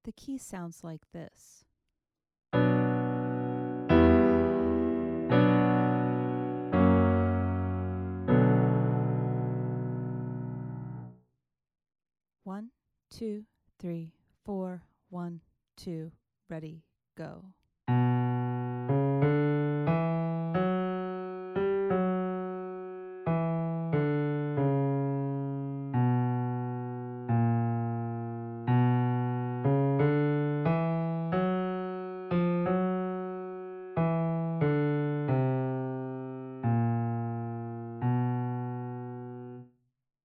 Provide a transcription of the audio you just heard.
The key sounds like this. One, two, three, four, 1, 2, ready, go.